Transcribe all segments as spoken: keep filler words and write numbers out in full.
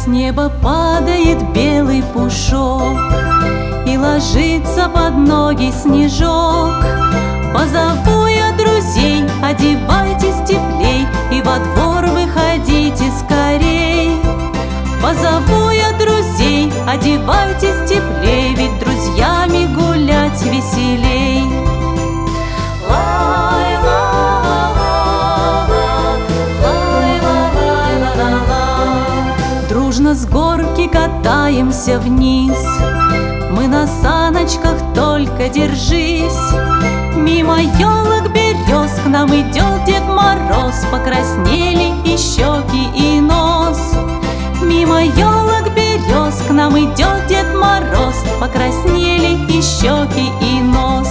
неба падает белый пушок и ложится под ноги снежок. Позову я друзей, одевайтесь теплей и во двор выходите скорей. Позову я друзей, одевайтесь теплей, ведь друзьями гулять веселей. Дружно с горки катаемся вниз, мы на саночках, только держись. Мимо елок, берез к нам идет Дед Мороз, покраснели и щеки, и нос. Мимо елок, берез к нам идет Дед Мороз, покраснели и щеки, и нос.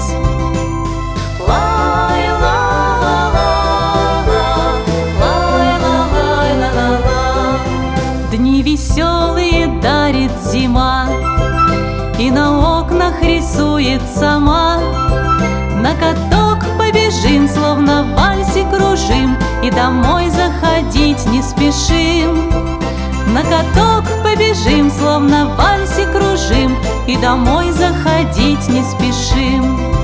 Дни веселые дарит зима и на окнах рисует сама. На каток побежим, словно в вальсе кружим, и домой заходить не спешим. На каток побежим, словно в вальсе кружим, и домой заходить не спешим.